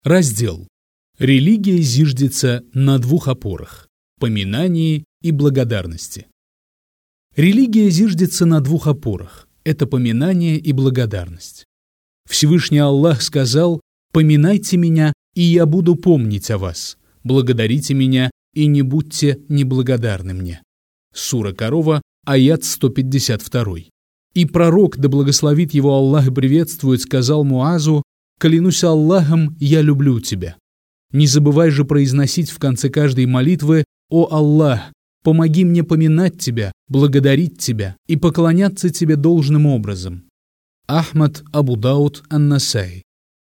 Раздел. Религия зиждется на двух опорах – поминании и благодарности. Религия зиждется на двух опорах – это поминание и благодарность. Всевышний Аллах сказал: «Поминайте меня, и я буду помнить о вас. Благодарите меня, и не будьте неблагодарны мне». Сура Корова, аят 152. И пророк, да благословит его Аллах и приветствует, сказал Муазу: «Клянусь Аллахом, я люблю тебя». Не забывай же произносить в конце каждой молитвы: «О Аллах, помоги мне поминать тебя, благодарить тебя и поклоняться тебе должным образом». Ахмад, Абу Дауд, Ан-Насаи.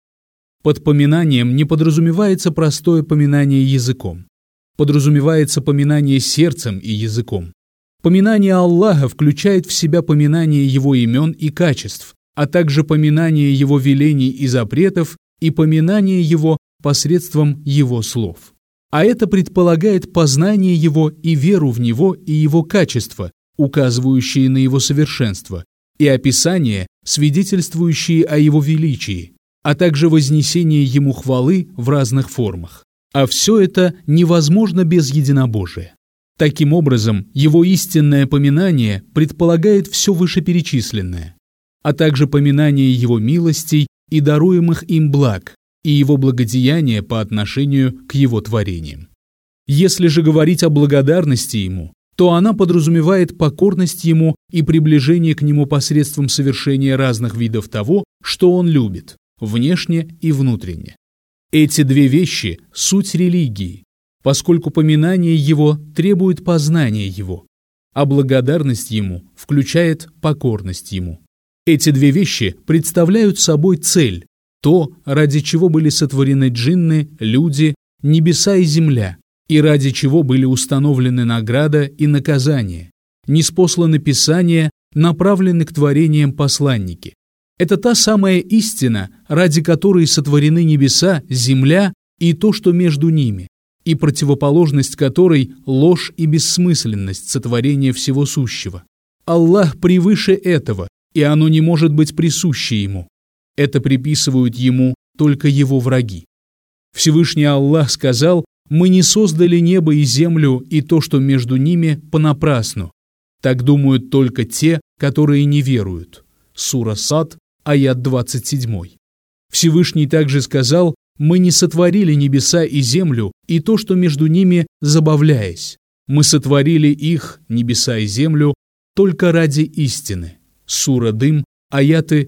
Под поминанием не подразумевается простое поминание языком. Подразумевается поминание сердцем и языком. Поминание Аллаха включает в себя поминание Его имен и качеств, а также поминание Его велений и запретов и поминание Его посредством Его слов. А это предполагает познание Его и веру в Него и Его качества, указывающие на Его совершенство, и описания, свидетельствующие о Его величии, а также вознесение Ему хвалы в разных формах. А все это невозможно без единобожия. Таким образом, Его истинное поминание предполагает все вышеперечисленное, а также поминание Его милостей и даруемых им благ, и Его благодеяния по отношению к Его творениям. Если же говорить о благодарности Ему, то она подразумевает покорность Ему и приближение к Нему посредством совершения разных видов того, что Он любит, внешне и внутренне. Эти две вещи – суть религии, поскольку поминание Его требует познания Его, а благодарность Ему включает покорность Ему. Эти две вещи представляют собой цель, то, ради чего были сотворены джинны, люди, небеса и земля, и ради чего были установлены награда и наказание, ниспосланы писания, направлены к творениям посланники. Это та самая истина, ради которой сотворены небеса, земля и то, что между ними, и противоположность которой – ложь и бессмысленность сотворения всего сущего. Аллах превыше этого, и оно не может быть присуще Ему. Это приписывают Ему только Его враги. Всевышний Аллах сказал: «Мы не создали небо и землю и то, что между ними, понапрасну». Так думают только те, которые не веруют. Сура Сад, аят 27. Всевышний также сказал: «Мы не сотворили небеса и землю и то, что между ними, забавляясь. Мы сотворили их, небеса и землю, только ради истины». Сура Дым, аяты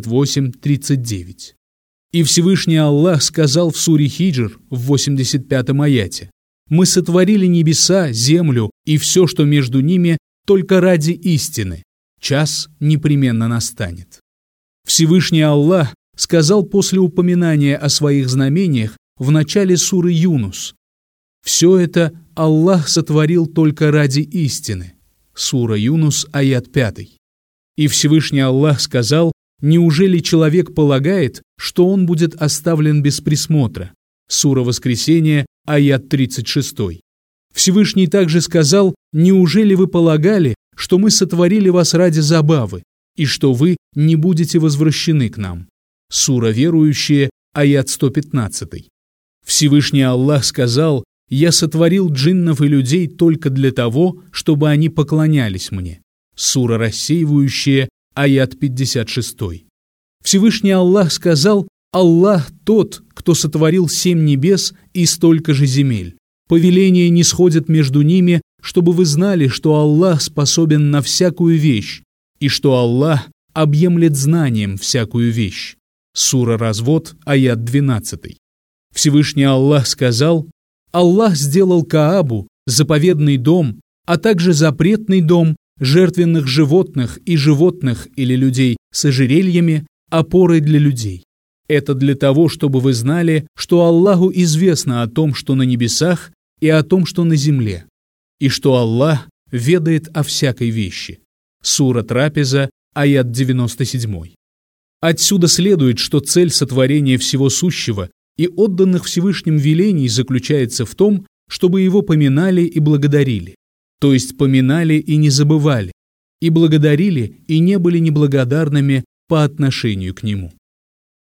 38-39. И Всевышний Аллах сказал в суре Хиджр в 85-м аяте: «Мы сотворили небеса, землю и все, что между ними, только ради истины. Час непременно настанет». Всевышний Аллах сказал после упоминания о своих знамениях в начале суры Юнус: «Все это Аллах сотворил только ради истины». Сура Юнус, аят 5. И Всевышний Аллах сказал: «Неужели человек полагает, что он будет оставлен без присмотра?» Сура Воскресение, аят 36. Всевышний также сказал: «Неужели вы полагали, что мы сотворили вас ради забавы, и что вы не будете возвращены к нам?» Сура Верующие, аят 115. Всевышний Аллах сказал: «Я сотворил джиннов и людей только для того, чтобы они поклонялись мне». Сура Рассеивающие, аят 56. Всевышний Аллах сказал: «Аллах тот, кто сотворил 7 небес и столько же земель. Повеление не сходит между ними, чтобы вы знали, что Аллах способен на всякую вещь, и что Аллах объемлет знанием всякую вещь». Сура Развод, аят 12. Всевышний Аллах сказал: «Аллах сделал Каабу, заповедный дом, а также запретный дом, жертвенных животных и животных или людей с ожерельями, опорой для людей. Это для того, чтобы вы знали, что Аллаху известно о том, что на небесах, и о том, что на земле, и что Аллах ведает о всякой вещи». Сура Трапеза, аят 97. Отсюда следует, что цель сотворения всего сущего и отданных Всевышним велений заключается в том, чтобы Его поминали и благодарили, то есть поминали и не забывали, и благодарили и не были неблагодарными по отношению к Нему.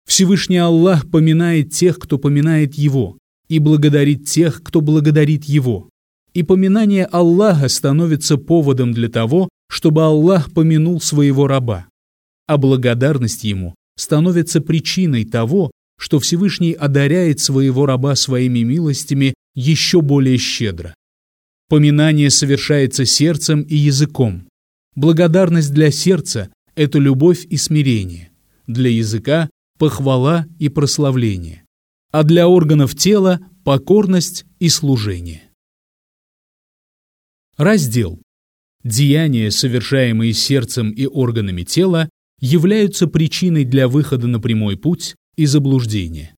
Всевышний Аллах поминает тех, кто поминает Его, и благодарит тех, кто благодарит Его. И поминание Аллаха становится поводом для того, чтобы Аллах помянул своего раба. А благодарность Ему становится причиной того, что Всевышний одаряет своего раба своими милостями еще более щедро. Поминание совершается сердцем и языком. Благодарность для сердца – это любовь и смирение, для языка – похвала и прославление, а для органов тела – покорность и служение. Раздел. Деяния, совершаемые сердцем и органами тела, являются причиной для выхода на прямой путь и заблуждения.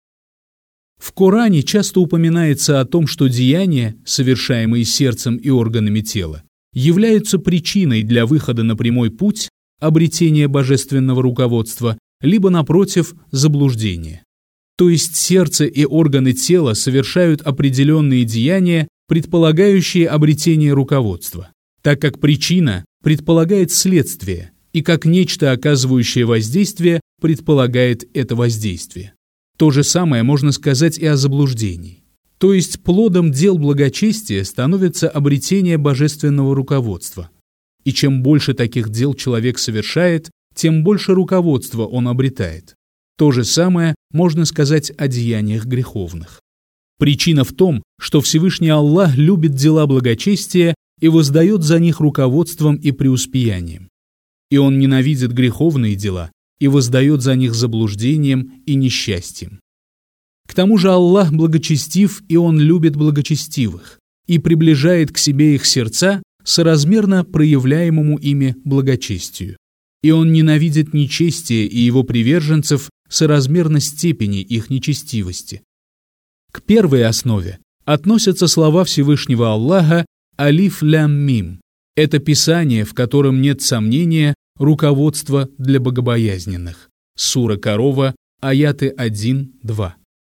В Коране часто упоминается о том, что деяния, совершаемые сердцем и органами тела, являются причиной для выхода на прямой путь, обретения божественного руководства, либо, напротив, заблуждения. То есть сердце и органы тела совершают определенные деяния, предполагающие обретение руководства, так как причина предполагает следствие, и как нечто, оказывающее воздействие, предполагает это воздействие. То же самое можно сказать и о заблуждении. То есть плодом дел благочестия становится обретение божественного руководства. И чем больше таких дел человек совершает, тем больше руководства он обретает. То же самое можно сказать о деяниях греховных. Причина в том, что Всевышний Аллах любит дела благочестия и воздает за них руководством и преуспеянием. И Он ненавидит греховные дела и воздает за них заблуждением и несчастьем. К тому же Аллах благочестив, и Он любит благочестивых, и приближает к себе их сердца соразмерно проявляемому ими благочестию. И Он ненавидит нечестие и его приверженцев соразмерно степени их нечестивости. К первой основе относятся слова Всевышнего Аллаха «Алиф лям мим». Это писание, в котором нет сомнения, руководство для богобоязненных. Сура Корова, аяты 1-2.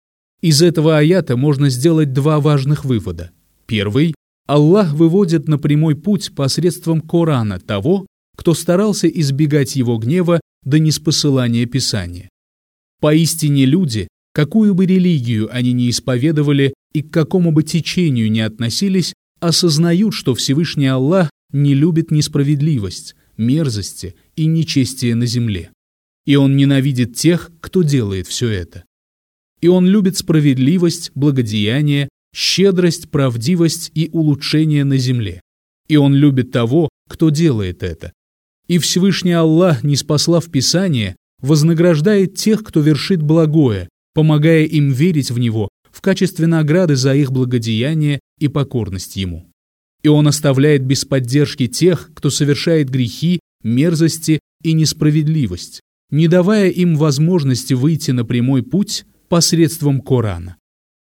Из этого аята можно сделать два важных вывода. Первый – Аллах выводит на прямой путь посредством Корана того, кто старался избегать его гнева до ниспосылания Писания. Поистине люди, какую бы религию они ни исповедовали и к какому бы течению ни относились, осознают, что Всевышний Аллах не любит несправедливость, мерзости и нечестие на земле. И Он ненавидит тех, кто делает все это. И Он любит справедливость, благодеяние, щедрость, правдивость и улучшение на земле. И Он любит того, кто делает это. И Всевышний Аллах, ниспослав Писание, вознаграждает тех, кто вершит благое, помогая им верить в Него в качестве награды за их благодеяние и покорность Ему. И Он оставляет без поддержки тех, кто совершает грехи, мерзости и несправедливость, не давая им возможности выйти на прямой путь посредством Корана.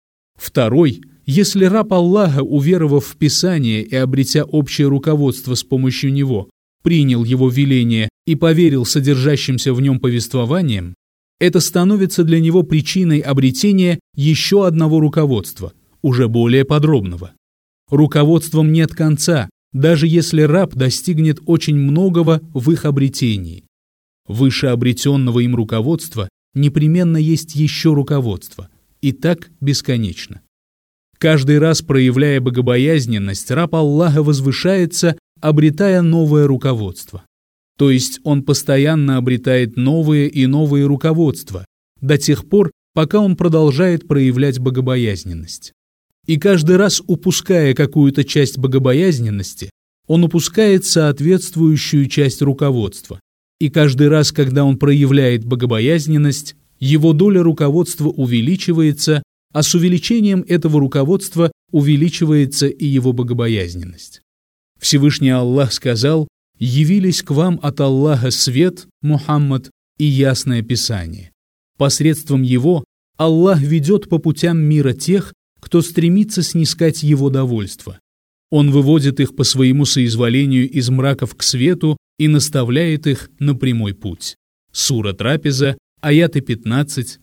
Второй, если раб Аллаха, уверовав в Писание и обретя общее руководство с помощью него, принял его веление и поверил содержащимся в нем повествованиям, это становится для него причиной обретения еще одного руководства, уже более подробного. Руководством нет конца, даже если раб достигнет очень многого в их обретении. Выше обретенного им руководства непременно есть еще руководство, и так бесконечно. Каждый раз, проявляя богобоязненность, раб Аллаха возвышается, обретая новое руководство. То есть он постоянно обретает новые и новые руководства, до тех пор, пока он продолжает проявлять богобоязненность. И каждый раз, упуская какую-то часть богобоязненности, он упускает соответствующую часть руководства. И каждый раз, когда он проявляет богобоязненность, его доля руководства увеличивается, а с увеличением этого руководства увеличивается и его богобоязненность. Всевышний Аллах сказал: «Явились к вам от Аллаха свет, Мухаммад, и ясное Писание. Посредством его Аллах ведет по путям мира тех, кто стремится снискать его довольство. Он выводит их по своему соизволению из мраков к свету и наставляет их на прямой путь». Сура Трапеза, аяты 15-16.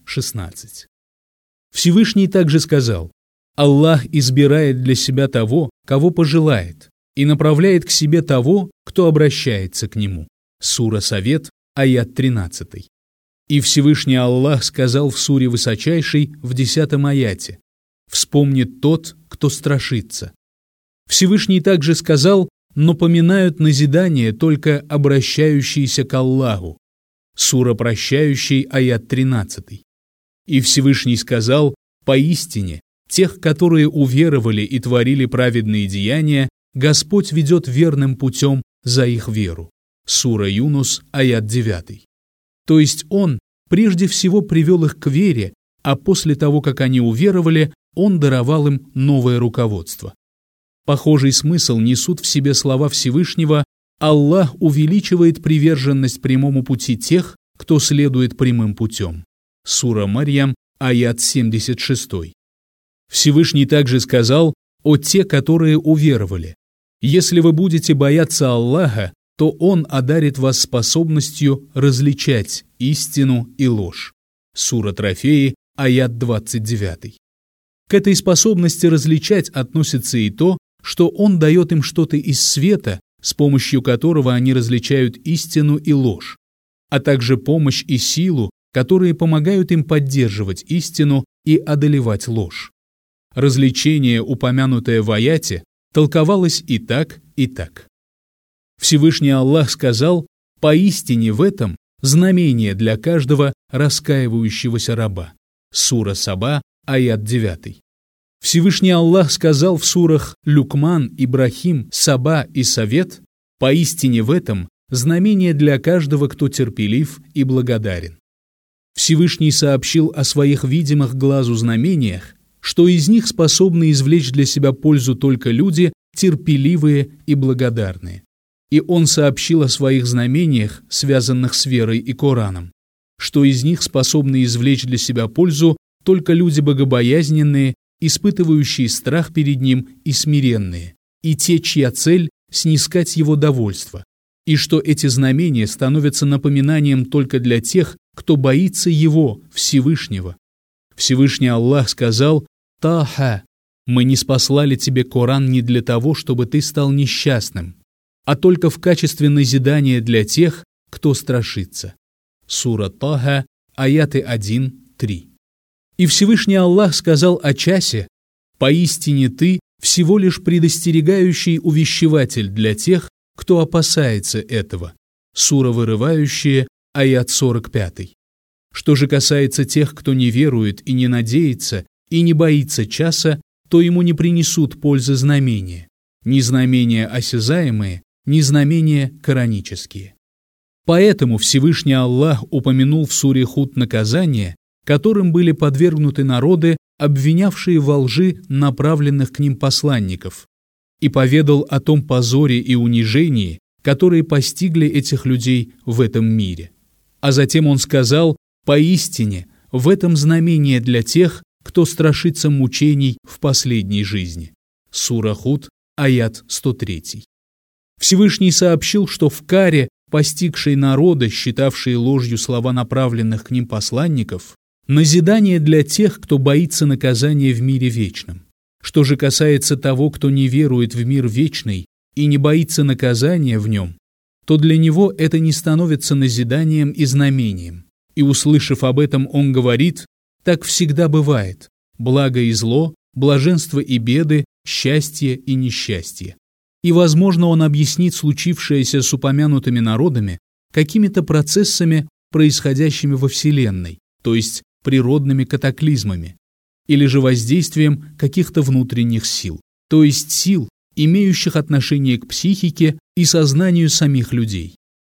Всевышний также сказал: «Аллах избирает для себя того, кого пожелает, и направляет к себе того, кто обращается к Нему». Сура Совет, аят 13. И Всевышний Аллах сказал в суре Высочайшей в 10 аяте: «Вспомнит тот, кто страшится». Всевышний также сказал: «Но поминают назидание только обращающиеся к Аллаху». Сура Прощающий, аят 13. И Всевышний сказал: «Поистине, тех, которые уверовали и творили праведные деяния, Господь ведет верным путем за их веру». Сура Юнус, аят 9. То есть Он прежде всего привел их к вере, а после того, как они уверовали, Он даровал им новое руководство. Похожий смысл несут в себе слова Всевышнего: «Аллах увеличивает приверженность прямому пути тех, кто следует прямым путем». Сура Марьям, аят 76. Всевышний также сказал: «О те, которые уверовали! Если вы будете бояться Аллаха, то Он одарит вас способностью различать истину и ложь». Сура Трофеи, аят 29. К этой способности различать относится и то, что Он дает им что-то из света, с помощью которого они различают истину и ложь, а также помощь и силу, которые помогают им поддерживать истину и одолевать ложь. Различение, упомянутое в аяте, толковалось и так, и так. Всевышний Аллах сказал: «Поистине в этом знамение для каждого раскаивающегося раба». Сура Саба, аят 9. Всевышний Аллах сказал в сурах Люкман, Ибрахим, Саба и Совет: «Поистине в этом знамение для каждого, кто терпелив и благодарен». Всевышний сообщил о своих видимых глазу знамениях, что из них способны извлечь для себя пользу только люди, терпеливые и благодарные. И Он сообщил о своих знамениях, связанных с верой и Кораном, что из них способны извлечь для себя пользу только люди богобоязненные, испытывающие страх перед Ним и смиренные, и те, чья цель – снискать Его довольство, и что эти знамения становятся напоминанием только для тех, кто боится Его, Всевышнего. Всевышний Аллах сказал: «Таха, мы не спаслали тебе Коран не для того, чтобы ты стал несчастным, а только в качестве назидания для тех, кто страшится». Сура Таха, аяты 1-3. И Всевышний Аллах сказал о часе: «Поистине ты всего лишь предостерегающий увещеватель для тех, кто опасается этого». Сура Вырывающая, аят 45. Что же касается тех, кто не верует и не надеется, и не боится часа, то ему не принесут пользы знамения, ни знамения осязаемые, ни знамения коранические. Поэтому Всевышний Аллах упомянул в суре Худ наказание, которым были подвергнуты народы, обвинявшие во лжи направленных к ним посланников, и поведал о том позоре и унижении, которые постигли этих людей в этом мире. А затем Он сказал: «Поистине, в этом знамение для тех, кто страшится мучений в последней жизни». Сура Худ, аят 103. Всевышний сообщил, что в каре, постигшей народы, считавшие ложью слова направленных к ним посланников, назидание для тех, кто боится наказания в мире вечном. Что же касается того, кто не верует в мир вечный и не боится наказания в нем, то для него это не становится назиданием и знамением. И, услышав об этом, он говорит: «Так всегда бывает: благо и зло, блаженство и беды, счастье и несчастье». И, возможно, он объяснит случившееся с упомянутыми народами какими-то процессами, происходящими во Вселенной, то есть природными катаклизмами, или же воздействием каких-то внутренних сил, то есть сил, имеющих отношение к психике и сознанию самих людей.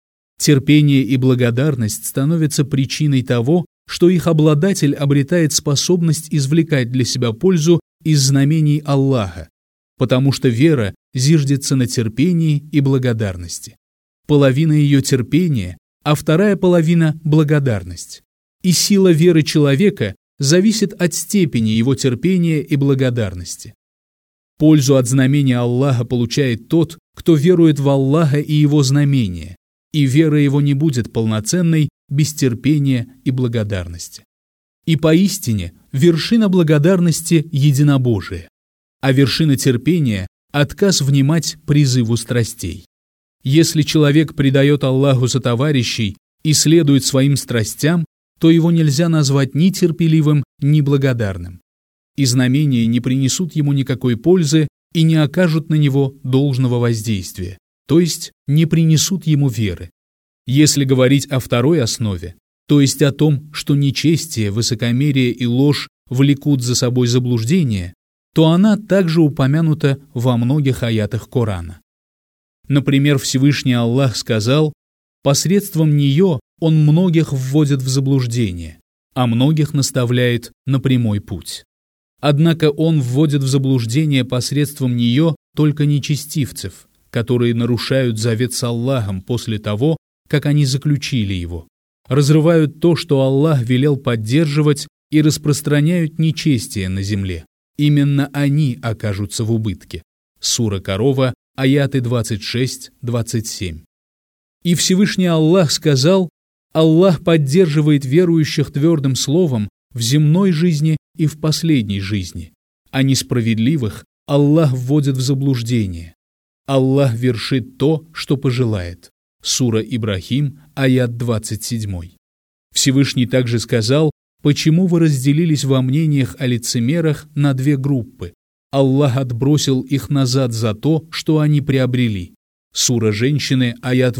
Терпение и благодарность становятся причиной того, что их обладатель обретает способность извлекать для себя пользу из знамений Аллаха, потому что вера зиждется на терпении и благодарности. Половина ее терпения, а вторая половина – благодарность. И сила веры человека зависит от степени его терпения и благодарности. Пользу от знамения Аллаха получает тот, кто верует в Аллаха и Его знамения, и вера его не будет полноценной без терпения и благодарности. И поистине вершина благодарности – единобожие, а вершина терпения – отказ внимать призыву страстей. Если человек предает Аллаху сотоварищей и следует своим страстям, то его нельзя назвать ни терпеливым, ни благодарным. И знамения не принесут ему никакой пользы и не окажут на него должного воздействия, то есть не принесут ему веры. Если говорить о второй основе, то есть о том, что нечестие, высокомерие и ложь влекут за собой заблуждение, то она также упомянута во многих аятах Корана. Например, Всевышний Аллах сказал: «Посредством нее Он многих вводит в заблуждение, а многих наставляет на прямой путь». Однако Он вводит в заблуждение посредством нее только нечестивцев, которые нарушают завет с Аллахом после того, как они заключили его, разрывают то, что Аллах велел поддерживать, и распространяют нечестие на земле. Именно они окажутся в убытке. Сура Корова, аяты 26-27. И Всевышний Аллах сказал: «Аллах поддерживает верующих твердым словом в земной жизни и в последней жизни, а несправедливых Аллах вводит в заблуждение. Аллах вершит то, что пожелает». Сура Ибрахим, аят 27. Всевышний также сказал: «Почему вы разделились во мнениях о лицемерах на две группы? Аллах отбросил их назад за то, что они приобрели». Сура Женщины, аят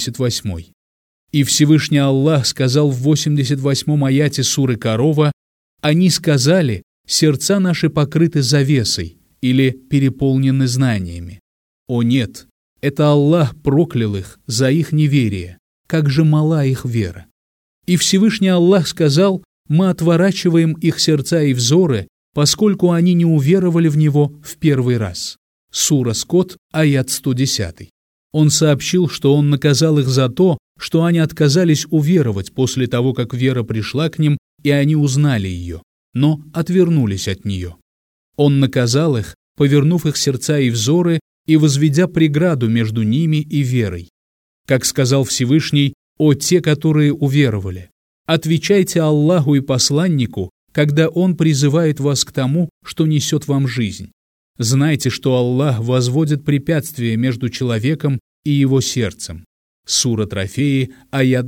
88. И Всевышний Аллах сказал в 88-м аяте суры Корова: «Они сказали: сердца наши покрыты завесой» или переполнены знаниями. О нет, это Аллах проклял их за их неверие, как же мала их вера. И Всевышний Аллах сказал: «Мы отворачиваем их сердца и взоры, поскольку они не уверовали в Него в первый раз». Сура Скот, аят 110. Он сообщил, что Он наказал их за то, что они отказались уверовать после того, как вера пришла к ним, и они узнали ее, но отвернулись от нее. Он наказал их, повернув их сердца и взоры и возведя преграду между ними и верой. Как сказал Всевышний: «О те, которые уверовали! Отвечайте Аллаху и посланнику, когда Он призывает вас к тому, что несет вам жизнь. Знайте, что Аллах возводит препятствия между человеком и его сердцем». Сура Трофеи, аят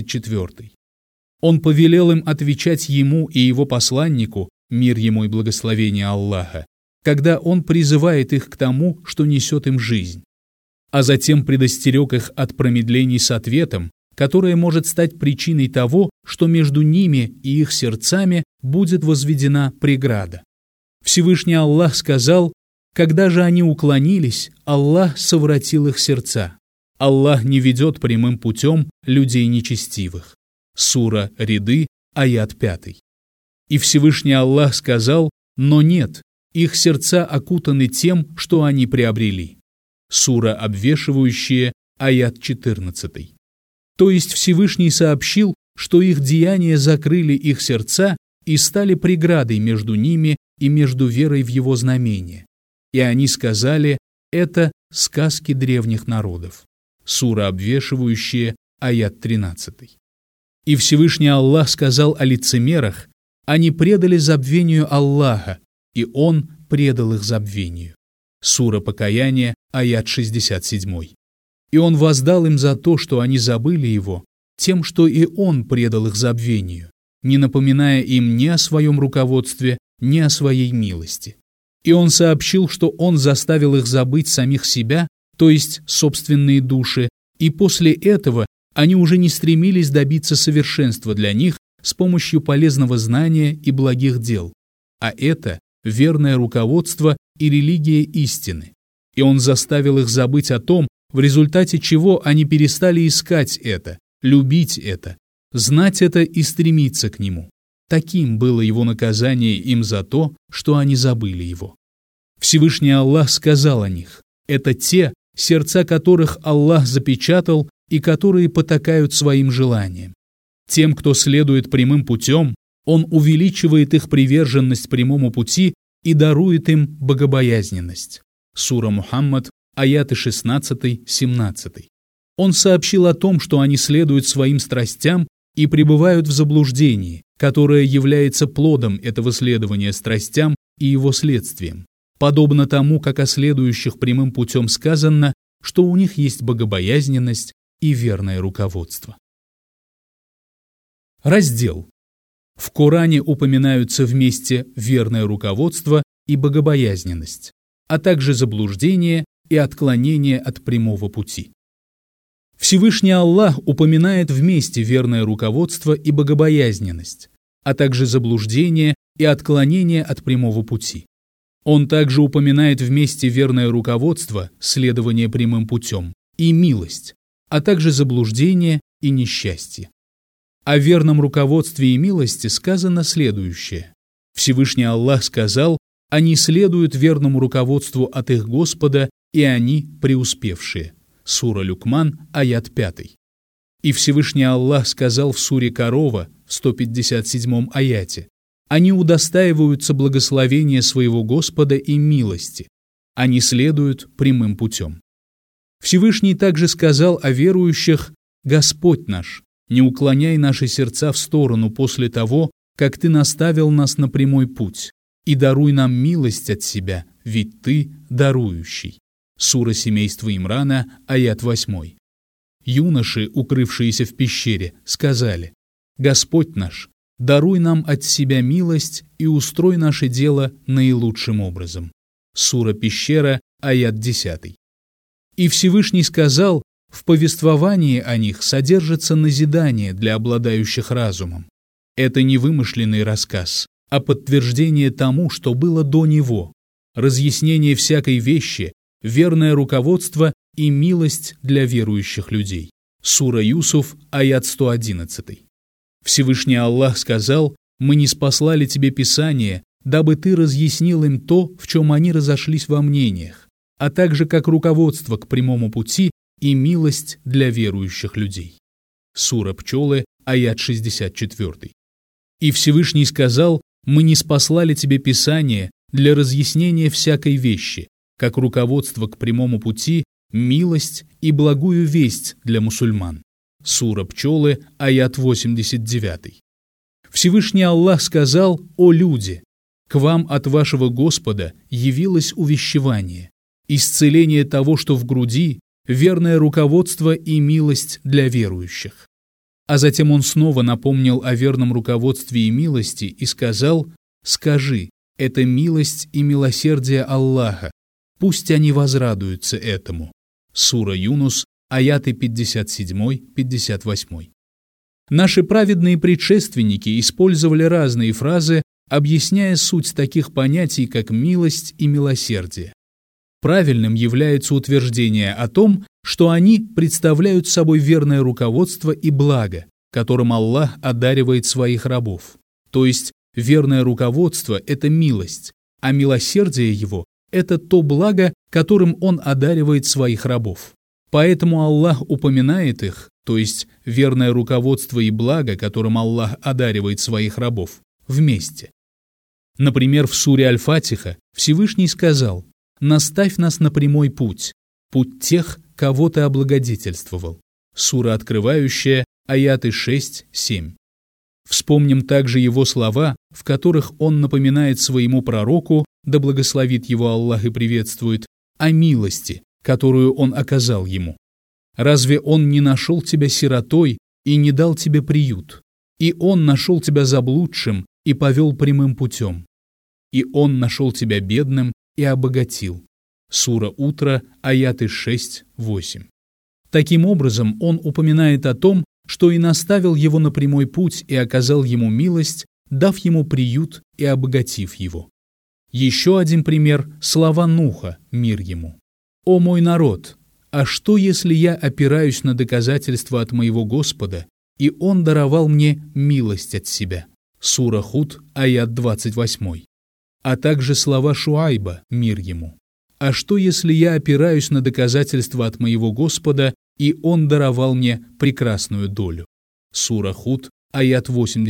24. Он повелел им отвечать Ему и Его посланнику, мир Ему и благословение Аллаха, когда Он призывает их к тому, что несет им жизнь. А затем предостерег их от промедлений с ответом, которое может стать причиной того, что между ними и их сердцами будет возведена преграда. Всевышний Аллах сказал: «Когда же они уклонились, Аллах совратил их сердца. Аллах не ведет прямым путем людей нечестивых». Сура Ряды, аят 5. И Всевышний Аллах сказал: «Но нет, их сердца окутаны тем, что они приобрели». Сура Обвешивающие, аят 14. То есть Всевышний сообщил, что их деяния закрыли их сердца и стали преградой между ними и между верой в Его знамения. И они сказали: «Это сказки древних народов». Сура Обвешивающие, аят 13. И Всевышний Аллах сказал о лицемерах: «Они предали забвению Аллаха, и Он предал их забвению». Сура Покаяние, аят 67. И Он воздал им за то, что они забыли Его, тем, что и Он предал их забвению, не напоминая им ни о своем руководстве, ни о своей милости. И Он сообщил, что Он заставил их забыть самих себя, то есть собственные души, и после этого они уже не стремились добиться совершенства для них с помощью полезного знания и благих дел, а это верное руководство и религия истины. И Он заставил их забыть о том, в результате чего они перестали искать это, любить это, знать это и стремиться к нему. Таким было Его наказание им за то, что они забыли Его. Всевышний Аллах сказал о них: «Это те, сердца которых Аллах запечатал и которые потакают своим желаниям. Тем, кто следует прямым путем, Он увеличивает их приверженность прямому пути и дарует им богобоязненность». Сура Мухаммад, аяты 16-17. Он сообщил о том, что они следуют своим страстям и пребывают в заблуждении, которое является плодом этого следования страстям и его следствием, подобно тому, как о следующих прямым путем сказано, что у них есть богобоязненность и верное руководство. Раздел. В Коране упоминаются вместе верное руководство и богобоязненность, а также заблуждение и отклонение от прямого пути. Всевышний Аллах упоминает вместе верное руководство и богобоязненность, а также заблуждение и отклонение от прямого пути. Он также упоминает вместе верное руководство, следование прямым путем, и милость, а также заблуждение и несчастье. О верном руководстве и милости сказано следующее. Всевышний Аллах сказал: «Они следуют верному руководству от их Господа, и они преуспевшие». Сура Люкман, аят 5. И Всевышний Аллах сказал в суре Корова, в 157 аяте: «Они удостаиваются благословения своего Господа и милости. Они следуют прямым путем». Всевышний также сказал о верующих: «Господь наш, не уклоняй наши сердца в сторону после того, как Ты наставил нас на прямой путь, и даруй нам милость от Себя, ведь Ты дарующий». Сура семейства Имрана, аят 8. Юноши, укрывшиеся в пещере, сказали: «Господь наш, даруй нам от Себя милость и устрой наше дело наилучшим образом». Сура Пещера, аят 10. И Всевышний сказал: «В повествовании о них содержится назидание для обладающих разумом». Это не вымышленный рассказ, а подтверждение тому, что было до него, разъяснение всякой вещи, верное руководство и милость для верующих людей. Сура Юсуф, аят 111. Всевышний Аллах сказал: «Мы ниспослали тебе Писание, дабы ты разъяснил им то, в чем они разошлись во мнениях, а также как руководство к прямому пути и милость для верующих людей». Сура Пчелы, аят 64. И Всевышний сказал: «Мы ниспослали тебе Писание для разъяснения всякой вещи, как руководство к прямому пути, милость и благую весть для мусульман». Сура Пчелы, аят 89. Всевышний Аллах сказал: «О люди! К вам от вашего Господа явилось увещевание, исцеление того, что в груди, верное руководство и милость для верующих». А затем он снова напомнил о верном руководстве и милости и сказал: «Скажи, это милость и милосердие Аллаха, пусть они возрадуются этому». Сура Юнус, аяты 57-58. Наши праведные предшественники использовали разные фразы, объясняя суть таких понятий, как милость и милосердие. Правильным является утверждение о том, что они представляют собой верное руководство и благо, которым Аллах одаривает своих рабов. То есть верное руководство – это милость, а милосердие Его – это то благо, которым Он одаривает своих рабов. Поэтому Аллах упоминает их, то есть верное руководство и благо, которым Аллах одаривает своих рабов, вместе. Например, в суре Аль-Фатиха Всевышний сказал: «Наставь нас на прямой путь, путь тех, кого ты облагодетельствовал». Сура открывающая, аяты 6-7. Вспомним также его слова, в которых он напоминает своему пророку, да благословит его Аллах и приветствует, о милости, которую он оказал ему. «Разве он не нашел тебя сиротой и не дал тебе приют? И он нашел тебя заблудшим и повел прямым путем. И он нашел тебя бедным и обогатил». Сура Утро, аяты 6-8. Таким образом, он упоминает о том, что и наставил его на прямой путь и оказал ему милость, дав ему приют и обогатив его. Еще один пример – слова Нуха, мир ему. «О мой народ! А что, если я опираюсь на доказательства от моего Господа, и Он даровал мне милость от себя?» Сура Худ, аят 28. А также слова Шуайба, мир ему. «А что, если я опираюсь на доказательства от моего Господа, и Он даровал мне прекрасную долю?» Сура Худ, аят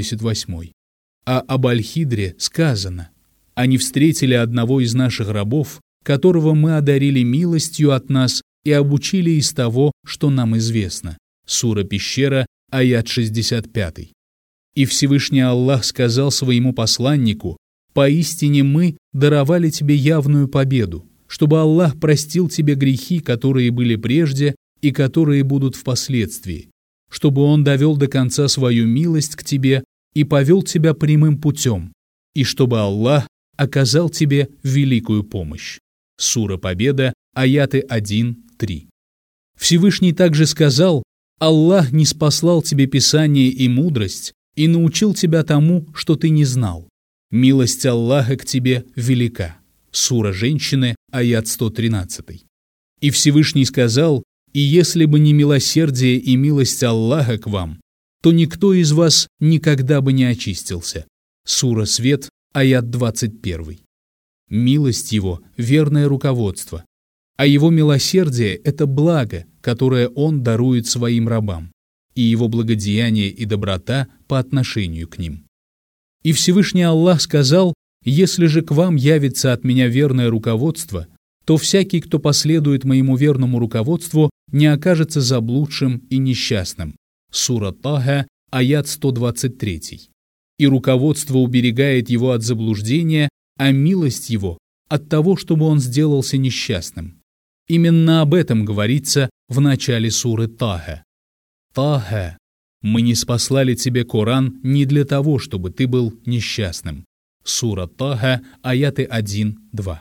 88. А об Аль-Хидре сказано: «Они встретили одного из наших рабов, которого мы одарили милостью от нас и обучили из того, что нам известно». Сура Пещера, аят 65. И Всевышний Аллах сказал своему посланнику: «Поистине мы даровали тебе явную победу, чтобы Аллах простил тебе грехи, которые были прежде и которые будут впоследствии, чтобы Он довел до конца свою милость к тебе и повел тебя прямым путем, и чтобы Аллах оказал тебе великую помощь. Сура Победа, аяты 1-3. Всевышний также сказал: «Аллах ниспослал тебе Писание и мудрость и научил тебя тому, что ты не знал. Милость Аллаха к тебе велика». Сура Женщины, аят 113. И Всевышний сказал: «И если бы не милосердие и милость Аллаха к вам, то никто из вас никогда бы не очистился». Сура Свет, аят 21. Милость Его – верное руководство, а Его милосердие – это благо, которое Он дарует своим рабам, и Его благодеяние и доброта по отношению к ним. И Всевышний Аллах сказал: «Если же к вам явится от Меня верное руководство, то всякий, кто последует Моему верному руководству, не окажется заблудшим и несчастным». Сура Таха, аят 123. И руководство уберегает его от заблуждения, а милость его от того, чтобы он сделался несчастным. Именно об этом говорится в начале суры Таха. «Таха, мы ниспослали тебе Коран не для того, чтобы ты был несчастным». Сура Таха, аяты 1-2.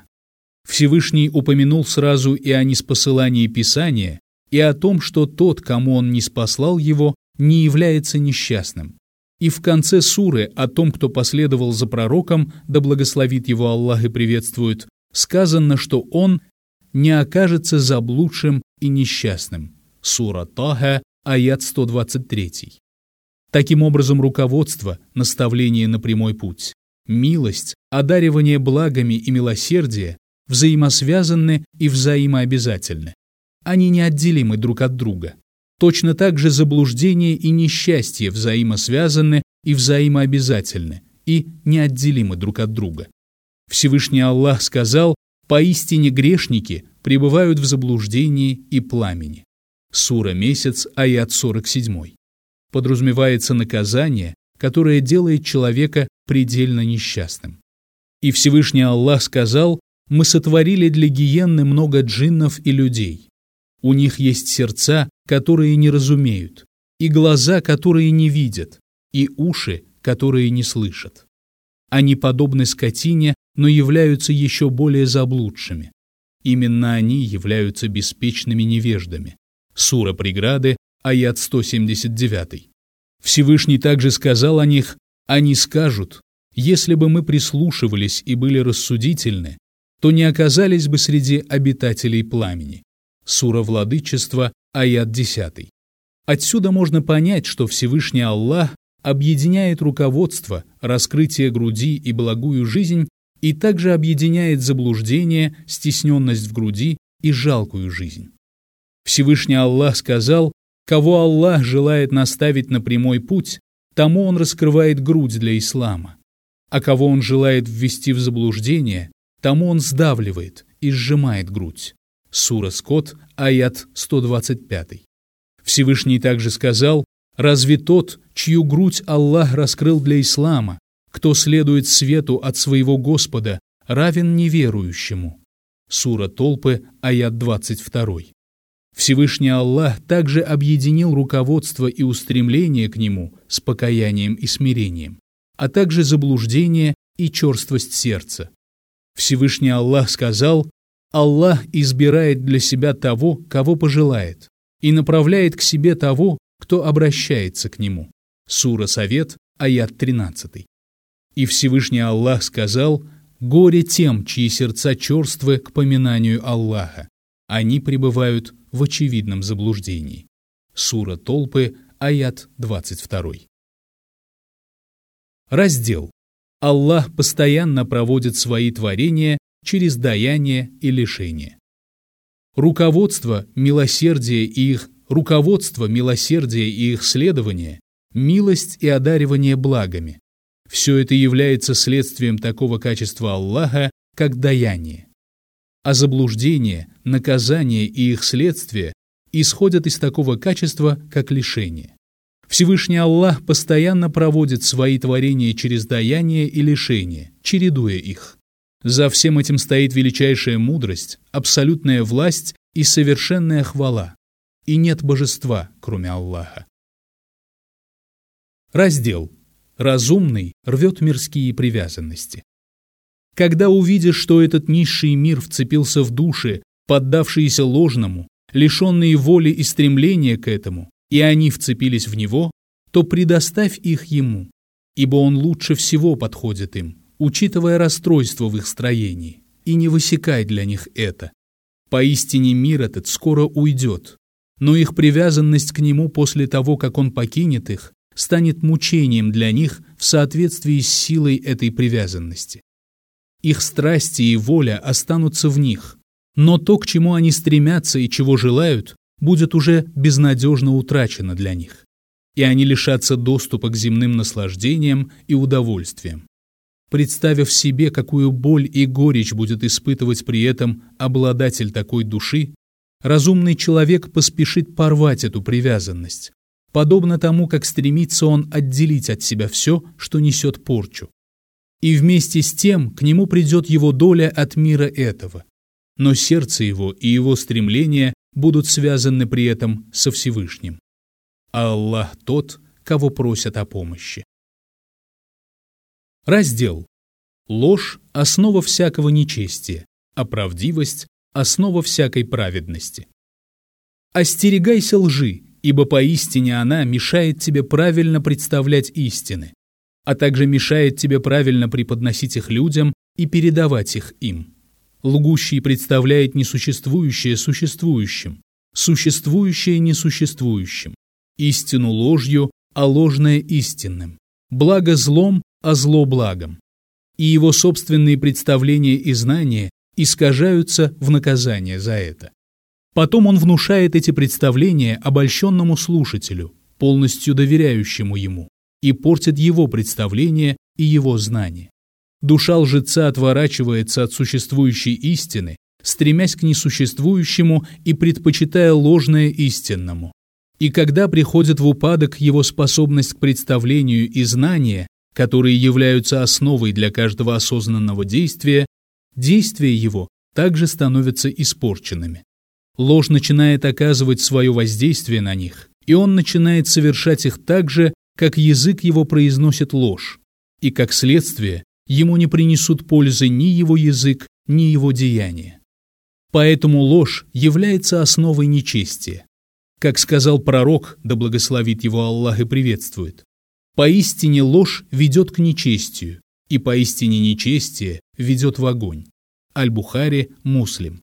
Всевышний упомянул сразу и о ниспосылании Писания, и о том, что тот, кому он ниспослал его, не является несчастным. И в конце суры о том, кто последовал за пророком, да благословит его Аллах и приветствует, сказано, что он не окажется заблудшим и несчастным. Сура Таха, аят 123. Таким образом, руководство, наставление на прямой путь, милость, одаривание благами и милосердие взаимосвязаны и взаимообязательны. Они неотделимы друг от друга. Точно так же заблуждение и несчастье взаимосвязаны и взаимообязательны, и неотделимы друг от друга. Всевышний Аллах сказал: «Поистине грешники пребывают в заблуждении и пламени». Сура Месяц, аят 47. Подразумевается наказание, которое делает человека предельно несчастным. И Всевышний Аллах сказал: «Мы сотворили для гиенны много джиннов и людей. У них есть сердца, которые не разумеют, и глаза, которые не видят, и уши, которые не слышат. Они подобны скотине, но являются еще более заблудшими. Именно они являются беспечными невеждами». Сура Преграды, аят 179. Всевышний также сказал о них: «Они скажут: если бы мы прислушивались и были рассудительны, то не оказались бы среди обитателей пламени». Сура Владычество, аят 10. Отсюда можно понять, что Всевышний Аллах объединяет руководство, раскрытие груди и благую жизнь, и также объединяет заблуждение, стесненность в груди и жалкую жизнь. Всевышний Аллах сказал: «Кого Аллах желает наставить на прямой путь, тому Он раскрывает грудь для ислама, а кого Он желает ввести в заблуждение, тому Он сдавливает и сжимает грудь». Сура Скот, аят 125. Всевышний также сказал: «Разве тот, чью грудь Аллах раскрыл для ислама, кто следует свету от своего Господа, равен неверующему?» Сура Толпы, аят 22. Всевышний Аллах также объединил руководство и устремление к Нему с покаянием и смирением, а также заблуждение и черствость сердца. Всевышний Аллах сказал: «Аллах избирает для себя того, кого пожелает, и направляет к себе того, кто обращается к Нему». Сура Совет, аят 13. И Всевышний Аллах сказал: «Горе тем, чьи сердца черствы к поминанию Аллаха. Они пребывают в очевидном заблуждении». Сура Толпы, аят 22. Раздел. Аллах постоянно проводит свои творения через даяние и лишение. Руководство, милосердие и их следование, милость и одаривание благами – все это является следствием такого качества Аллаха, как даяние. А заблуждение, наказание и их следствие исходят из такого качества, как лишение. Всевышний Аллах постоянно проводит свои творения через даяние и лишение, чередуя их. За всем этим стоит величайшая мудрость, абсолютная власть и совершенная хвала. И нет божества, кроме Аллаха. Раздел. Разумный рвет мирские привязанности. Когда увидишь, что этот низший мир вцепился в души, поддавшиеся ложному, лишенные воли и стремления к этому, и они вцепились в него, то предоставь их ему, ибо он лучше всего подходит им, учитывая расстройство в их строении, и не высекай для них это. Поистине мир этот скоро уйдет, но их привязанность к нему после того, как он покинет их, станет мучением для них в соответствии с силой этой привязанности. Их страсти и воля останутся в них, но то, к чему они стремятся и чего желают, будет уже безнадежно утрачено для них, и они лишатся доступа к земным наслаждениям и удовольствиям. Представив себе, какую боль и горечь будет испытывать при этом обладатель такой души, разумный человек поспешит порвать эту привязанность, подобно тому, как стремится он отделить от себя все, что несет порчу. И вместе с тем к нему придет его доля от мира этого, но сердце его и его стремления будут связаны при этом со Всевышним. А Аллах тот, кого просят о помощи. Раздел. Ложь – основа всякого нечестия, а правдивость – основа всякой праведности. Остерегайся лжи, ибо поистине она мешает тебе правильно представлять истины, а также мешает тебе правильно преподносить их людям и передавать их им. Лгущий представляет несуществующее существующим, существующее несуществующим, истину ложью, а ложное истинным, благо злом, а зло благом. И его собственные представления и знания искажаются в наказание за это. Потом он внушает эти представления обольщенному слушателю, полностью доверяющему ему, и портит его представления и его знания. Душа лжеца отворачивается от существующей истины, стремясь к несуществующему и предпочитая ложное истинному. И когда приходит в упадок его способность к представлению и знания, которые являются основой для каждого осознанного действия, действия его также становятся испорченными. Ложь начинает оказывать свое воздействие на них, и он начинает совершать их так же, как язык его произносит ложь, и, как следствие, ему не принесут пользы ни его язык, ни его деяния. Поэтому ложь является основой нечестия. Как сказал пророк, да благословит его Аллах и приветствует, «Поистине ложь ведет к нечестию, и поистине нечестие ведет в огонь». Аль-Бухари, Муслим.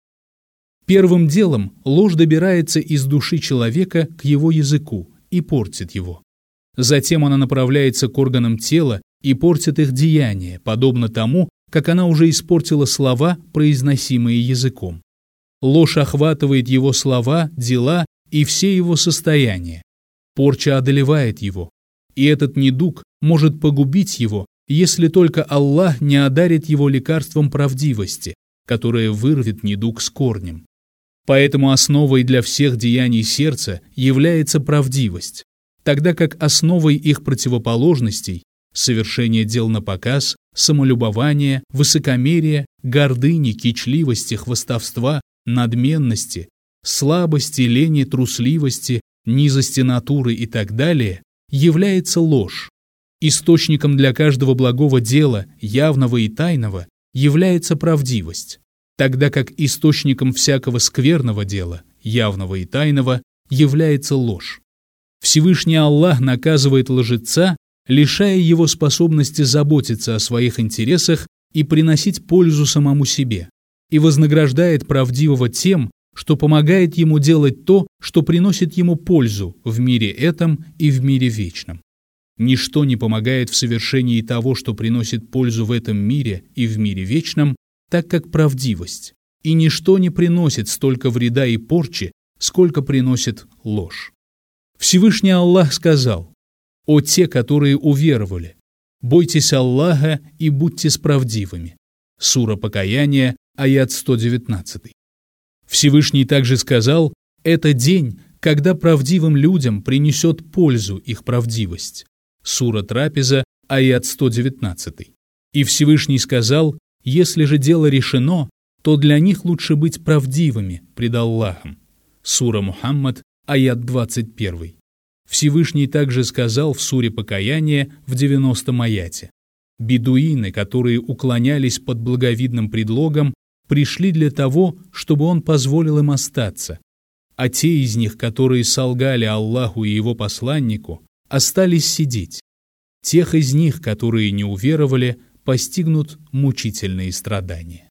Первым делом ложь добирается из души человека к его языку и портит его. Затем она направляется к органам тела и портит их деяния, подобно тому, как она уже испортила слова, произносимые языком. Ложь охватывает его слова, дела и все его состояния. Порча одолевает его, и этот недуг может погубить его, если только Аллах не одарит его лекарством правдивости, которое вырвет недуг с корнем. Поэтому основой для всех деяний сердца является правдивость, тогда как основой их противоположностей – совершение дел напоказ, самолюбование, высокомерие, гордыни, кичливости, хвастовства, надменности, слабости, лени, трусливости, низости натуры и так далее, является ложь. Источником для каждого благого дела, явного и тайного, является правдивость, тогда как источником всякого скверного дела, явного и тайного, является ложь. Всевышний Аллах наказывает лжеца, лишая его способности заботиться о своих интересах и приносить пользу самому себе, и вознаграждает правдивого тем, что помогает ему делать то, что приносит ему пользу в мире этом и в мире вечном. Ничто не помогает в совершении того, что приносит пользу в этом мире и в мире вечном, так как правдивость, и ничто не приносит столько вреда и порчи, сколько приносит ложь. Всевышний Аллах сказал: «О те, которые уверовали, бойтесь Аллаха и будьте справедливыми». Сура Покаяние, аят 119. Всевышний также сказал: «Это день, когда правдивым людям принесет пользу их правдивость». Сура Трапеза, аят 119. И Всевышний сказал: «Если же дело решено, то для них лучше быть правдивыми пред Аллахом». Сура Мухаммад, аят 21. Всевышний также сказал в суре Покаяния в 90-м аяте: «Бедуины, которые уклонялись под благовидным предлогом, пришли для того, чтобы он позволил им остаться, а те из них, которые солгали Аллаху и его посланнику, остались сидеть. Тех из них, которые не уверовали, постигнут мучительные страдания».